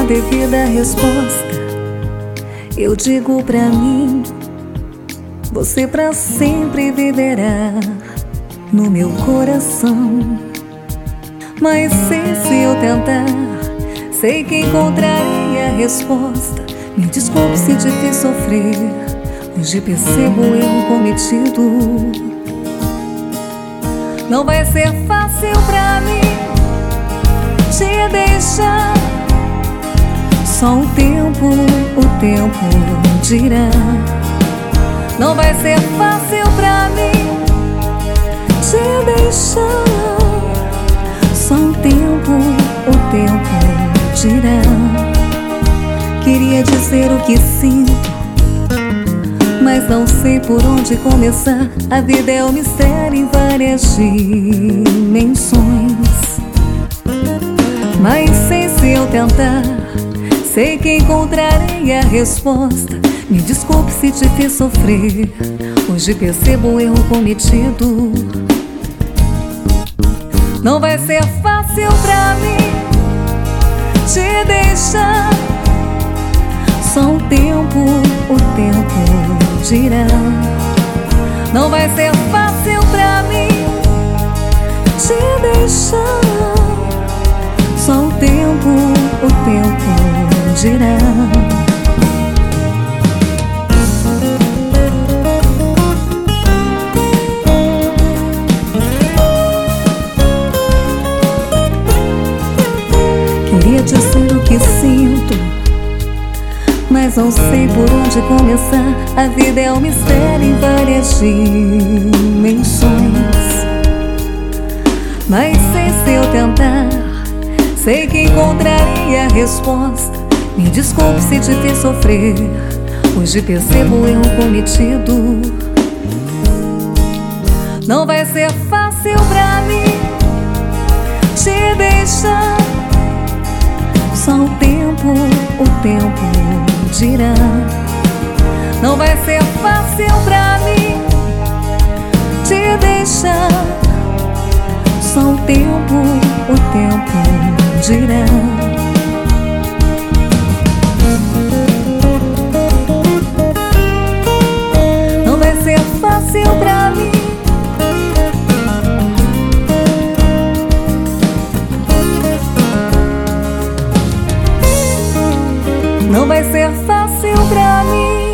a devida resposta, eu digo pra mim: você pra sempre viverá no meu coração. Mas se eu tentar, sei que encontrarei a resposta. Me desculpe se te fiz sofrer, hoje percebo o erro cometido. Não vai ser fácil pra mim te deixar. Só o tempo dirá. Não vai ser fácil pra mim te deixar. Só o tempo dirá. Queria dizer o que sinto, mas não sei por onde começar. A vida é um mistério em várias dimensões. Mas se eu tentar, sei que encontrarei a resposta. Me desculpe se te fiz sofrer, hoje percebo o erro cometido. Não vai ser fácil pra mim te deixar. Só o tempo dirá. Não vai ser fácil pra mim te deixar. Só o tempo dirá. Queria dizer o que sinto, mas não sei por onde começar. A vida é um mistério em várias dimensões. Mas se eu tentar, sei que encontrarei a resposta. Me desculpe se te fiz sofrer, hoje percebo o erro cometido. Não vai ser fácil pra mim te deixar. Só o tempo dirá. Não vai ser fácil pra mim te deixar. Só o tempo dirá. Não vai ser fácil pra mim. Não vai ser fácil pra mim.